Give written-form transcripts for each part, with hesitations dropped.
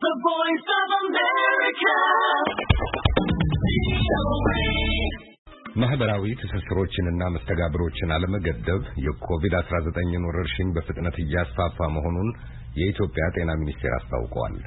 The Voice of America. ማህበራዊ ትስስሮችንና መስተጋብሮችን አለመገደብ የኮቪድ-19 ወረርሽኝ በፍጥነት እያስፋፋ መሆኑን የኢትዮጵያ ጤና ሚኒስቴር አስታውቋል።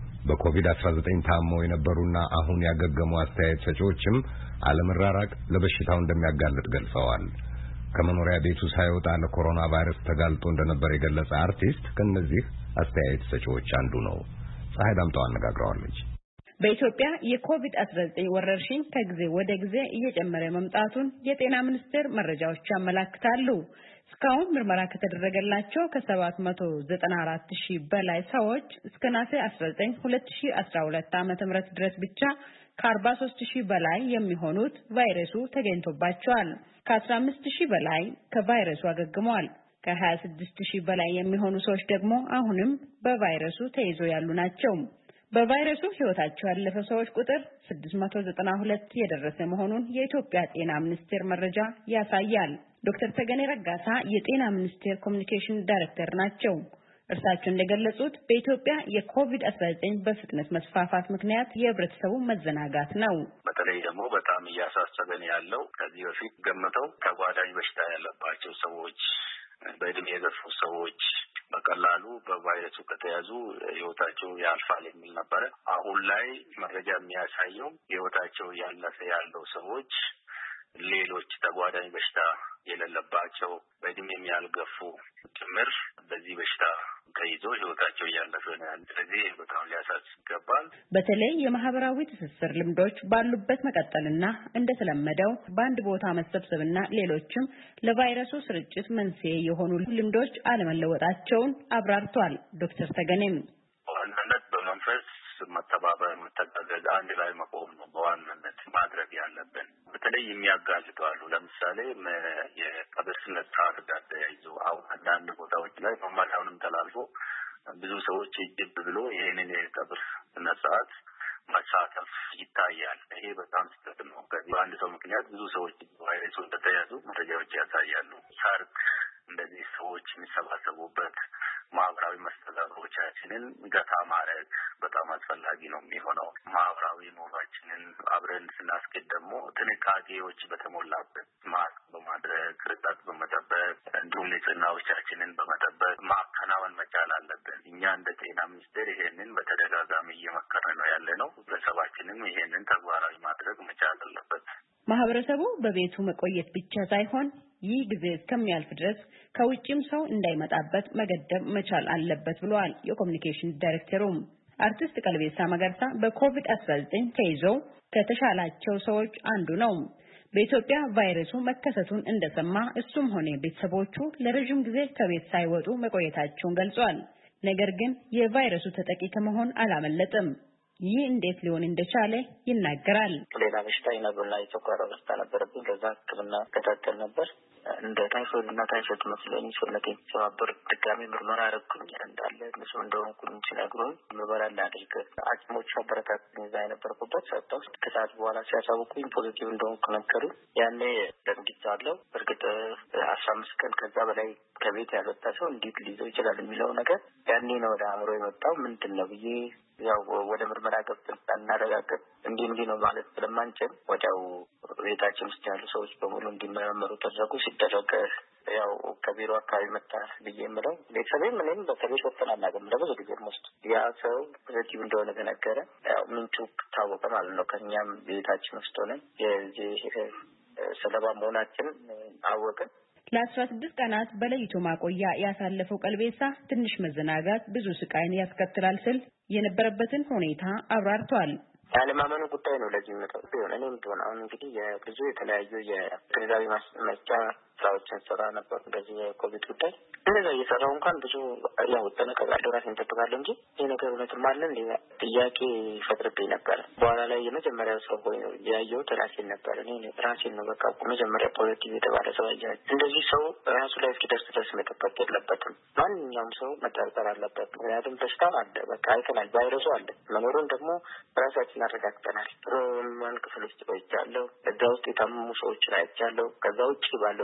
በኮቪድ-19 ታመው የነበሩና አሁን ያገገሙ አስተያየት ሰጪዎችም አለመራራቅ ለበሽታው እንደሚያጋልጥ ገልጸዋል። ከመኖሪያ ቤቱ ሳይወጣ ለኮሮና ቫይረስ ተጋልጦ እንደነበር የገለጸ አርቲስት ከነዚህ አስተያየት ሰጪዎች አንዱ ነው። ፀሐይ ዳምጠው አነጋግረዋለች። በኢትዮጵያ የኮቪድ-19 ወረርሽኝ ከጊዜ ወደ ጊዜ እየጨመረ መምጣቱን የጤና ሚኒስቴር መረጃዎች ያመለክታሉ። እስካሁን ምርመራ ከተደረገላቸው ከ794,000 በላይ ሰዎች እስከ ነሐሴ 19 2012 ዓ.ም ድረስ ብቻ ከ43,000 በላይ የሚሆኑት ቫይረሱ ተገኝቶባቸዋል። ከ15,000 በላይ ከቫይረሱ አገግመዋል። ከ26,000 በላይ የሚሆኑ ሰዎች ደግሞ አሁንም በቫይረሱ ተይዘው ያሉ ናቸው። በቫይረሱ ህይወታቸው ያለፈ ሰዎች ቁጥር 692 የደረሰ መሆኑን የኢትዮጵያ ጤና ሚኒስቴር መረጃ ያሳያል። ዶክተር ተገኔ ረጋሳ የጤና ሚኒስቴር ኮሚኒኬሽን ዳይሬክተር ናቸው። እርሳቸው እንደገለጹት በኢትዮጵያ የኮቪድ-19 በፍጥነት መስፋፋት ምክንያት የህብረተሰቡ መዘናጋት ነው። በተለይ ደግሞ በጣም እያሳሰበን ያለው ከዚህ በፊት ገምተው ተጓዳኝ በሽታ ያለባቸው ሰዎች፣ በእድሜ የገፉ ሰዎች በቀላሉ በቫይረሱ ከተያዙ ህይወታቸው ያልፋል የሚል ነበረ። አሁን ላይ መረጃ የሚያሳየው ህይወታቸው ያለፈ ያለው ሰዎች ሌሎች ተጓዳኝ በሽታ የሌለባቸው በእድሜ ያልገፉ ጭምር በዚህ በሽታ ተይዞ ህይወታቸው ያለፈ ነው። ስለዚህ በጣም ሊያሳስብ ይገባል። በተለይ የማህበራዊ ትስስር ልምዶች ባሉበት መቀጠልና እንደተለመደው በአንድ ቦታ መሰብሰብና ሌሎችም ለቫይረሱ ስርጭት መንስኤ የሆኑ ልምዶች አለመለወጣቸውን አብራርቷል። ዶክተር ተገኔም በዋናነት በመንፈስ መተባበር፣ መተጋገዝ፣ አንድ ላይ መቆም ነው በዋናነት ማድረግ ያለብን። በተለይ የሚያጋልጡ አሉ። ለምሳሌ የቀብር ስነ ስርዓት ጋር ተያይዞ አሁን አንዳንድ ቦታዎች ላይ መመሪያውንም ተላልፎ ብዙ ሰዎች እጅብ ብሎ ይሄንን የቀብር ስነ ስርዓት መሳተፍ ይታያል። ይሄ በጣም ስህተት ነው። ከዚህ አንድ ሰው ምክንያት ብዙ ሰዎች ቫይረሱ እንደተያዙ መረጃዎች ያሳያሉ። ሰርግ፣ እንደዚህ ሰዎች የሚሰባሰቡበት ማህበራዊ መስተጋብሮቻችንን ገታ ማድረግ በጣም አስፈላጊ ነው የሚሆነው። ማህበራዊ ኑሯችንን አብረን ስናስኬድ ደግሞ ጥንቃቄዎች በተሞላበት ማስክ በማድረግ ርቀት በመጠበቅ እንዲሁም ንጽህናዎቻችንን በመጠበቅ ማከናወን መቻል አለብን። እኛ እንደ ጤና ሚኒስቴር ይሄንን በተደጋጋሚ እየመከርን ነው ያለነው። ህብረተሰባችንም ይሄንን ተግባራዊ ማድረግ መቻል አለበት። ማህበረሰቡ በቤቱ መቆየት ብቻ ሳይሆን ይህ ጊዜ እስከሚያልፍ ድረስ ከውጭም ሰው እንዳይመጣበት መገደብ መቻል አለበት ብለዋል የኮሚኒኬሽን ዳይሬክተሩም። አርቲስት ቀልቤሳ መገርሳ በኮቪድ-19 ተይዘው ከተሻላቸው ሰዎች አንዱ ነው። በኢትዮጵያ ቫይረሱ መከሰቱን እንደሰማ እሱም ሆነ ቤተሰቦቹ ለረጅም ጊዜ ከቤት ሳይወጡ መቆየታቸውን ገልጿል። ነገር ግን የቫይረሱ ተጠቂ ከመሆን አላመለጠም። ይህ እንዴት ሊሆን እንደቻለ ይናገራል። ሌላ በሽታ ይነበርና የጨጓራ በሽታ ነበረብኝ። ከዛ ሕክምና ከታተል ነበር። እንደ ታይፎይድ እና ታይፎይድ መስለኝ ሰውነቴን ሲሰባበር ድጋሚ ምርመራ አደረኩኝ። እንዳለ እነሱ እንደሆንኩኝ ሲነግሩኝ ምርመራ ላድርግ ሐኪሞቹ አበረታቱኝ። እዛ የነበርኩበት ሰጥተው ከሰዓት በኋላ ሲያሳውቁኝ ፖዚቲቭ እንደሆንኩ ነገሩኝ። ያኔ ደንግጫለሁ። እርግጥ 15 ቀን ከዛ በላይ ከቤት ያልወጣ ሰው እንዴት ሊይዘው ይችላል የሚለው ነገር ያኔ ነው ወደ አእምሮ የመጣው። ምንድን ነው ብዬ ያው ወደ ምርመራ ገብተን እናረጋግጥ እንዲህ ነው ማለት ስለማንችል ወዲያው ቤታችን ውስጥ ያሉ ሰዎች በሙሉ እንዲመረመሩ ተደረጉ። ሲደረግ ያው ከቢሮ አካባቢ መጣ ብዬ የምለው ቤተሰቤም እኔም በተለይ ወጥተን አናውቅም። ለብዙ ጊዜ ውስጥ ያ ሰው ፖዚቲቭ እንደሆነ ተነገረ። ያው ምንጩ ታወቀ ማለት ነው። ከኛም ቤታችን ውስጥ ሆነን የዚህ ሰለባ መሆናችን አወቅን። ለ16 ቀናት በለይቶ ማቆያ ያሳለፈው ቀልቤሳ ትንሽ መዘናጋት ብዙ ስቃይን ያስከትላል ስል የነበረበትን ሁኔታ አብራርቷል። ያለማመኑ ጉዳይ ነው። ለዚህ መጣው ቢሆን እኔም ቢሆን አሁን እንግዲህ የብዙ የተለያዩ የግንዛቤ ማስጨበጫ ስራዎችን ሰራ ነበር። በዚህ የኮቪድ ጉዳይ እንደዛ እየሰራው እንኳን ብዙ ያው ተነቀቃለሁ ራሴን እንጠብቃለሁ እንጂ ይሄ ነገር እውነትም አለ እንዴ ጥያቄ ይፈጥርብኝ ነበር። በኋላ ላይ የመጀመሪያው ሰው ሆይ ነው ያየሁት ራሴን ነበር። እኔ ራሴን ነው በቃ መጀመሪያ ፖዚቲቭ የተባለ ሰው ያየሁት። እንደዚህ ሰው ራሱ ላይ እስኪደርስ ድረስ መጠበቅ የለበትም። ማንኛውም ሰው መጠርጠር አለበት። ምክንያቱም በሽታው አለ፣ በቃ አይተናል፣ ቫይረሱ አለ መኖሩን ደግሞ ራሳችን አረጋግጠናል። ሮማን ክፍል ውስጥ ቆይቻለሁ። እዛ ውስጥ የታመሙ ሰዎችን አይቻለሁ። ከዛ ውጭ ባለው ደግሞ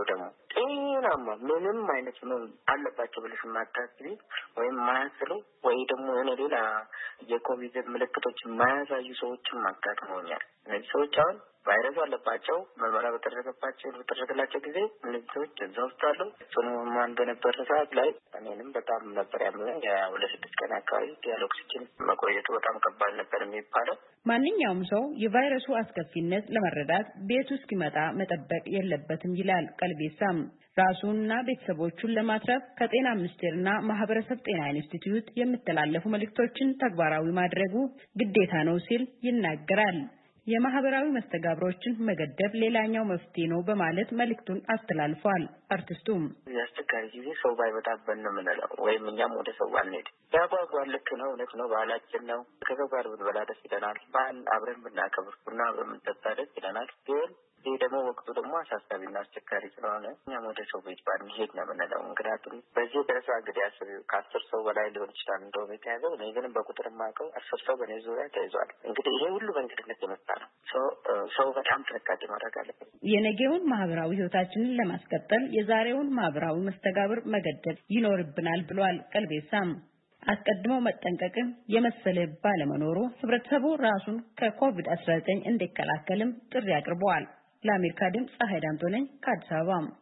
ጤናማ ምንም አይነት ነው አለባቸው ብለሽ ማታስቢ ወይም ማያስሉ ወይ ደግሞ የሆነ ሌላ የኮቪድ ምልክቶች ማያሳዩ ሰዎችም አጋጥመውኛል። እነዚህ ሰዎች አሁን ቫይረሱ አለባቸው ምርመራ በተደረገላቸው ጊዜ እነዚህ ሰዎች እዛ ውስጥ አሉ። ጽኑ ህሙማን በነበረ ሰዓት ላይ እኔንም በጣም ነበር ያመመኝ። ወደ 6 ቀን አካባቢ ያለ ኦክሲጅን መቆየቱ በጣም ከባድ ነበር የሚባለው። ማንኛውም ሰው የቫይረሱ አስከፊነት ለመረዳት ቤቱ እስኪመጣ መጠበቅ የለበትም ይላል ቀልቤሳም። ራሱንና ቤተሰቦቹን ለማትረፍ ከጤና ሚኒስቴርና ማህበረሰብ ጤና ኢንስቲትዩት የሚተላለፉ መልእክቶችን ተግባራዊ ማድረጉ ግዴታ ነው ሲል ይናገራል። የማህበራዊ መስተጋብሮችን መገደብ ሌላኛው መፍትሄ ነው በማለት መልእክቱን አስተላልፏል። አርቲስቱም ያስቸጋሪ ጊዜ ሰው ባይበጣበን ነው የምንለው ወይም እኛም ወደ ሰው አንሄድ። ያጓጓል። ልክ ነው፣ እውነት ነው፣ ባህላችን ነው። ከሰው ጋር ብንበላ ደስ ይለናል። ባህል አብረን ብናከብር ቡና አብረን ብንጠጣ ደስ ይለናል። ግን ይህ ደግሞ ወቅቱ ደግሞ አሳሳቢና አስቸጋሪ ስለሆነ እኛም ወደ ሰው ቤት ባንሄድ ነው የምንለው። ምክንያቱም በዚህ የተነሳ እንግዲህ 10 ሰው በላይ ሊሆን ይችላል እንደውም የተያዘው። እኔ ግን በቁጥር የማውቀው 10 ሰው በእኔ ዙሪያ ተይዟል። እንግዲህ ይሄ ሁሉ በእንግድነት የመጣ ነው። ሰው በጣም ጥንቃቄ ማድረግ አለበት። የነገውን ማህበራዊ ህይወታችንን ለማስቀጠል የዛሬውን ማህበራዊ መስተጋብር መገደብ ይኖርብናል ብሏል ቀልቤሳም። አስቀድሞ መጠንቀቅን የመሰለ ባለመኖሩ ህብረተሰቡ ራሱን ከኮቪድ-19 እንዲከላከልም ጥሪ አቅርበዋል። ለአሜሪካ ድምፅ ፀሐይ ዳምጦ ነኝ ከአዲስ አበባ።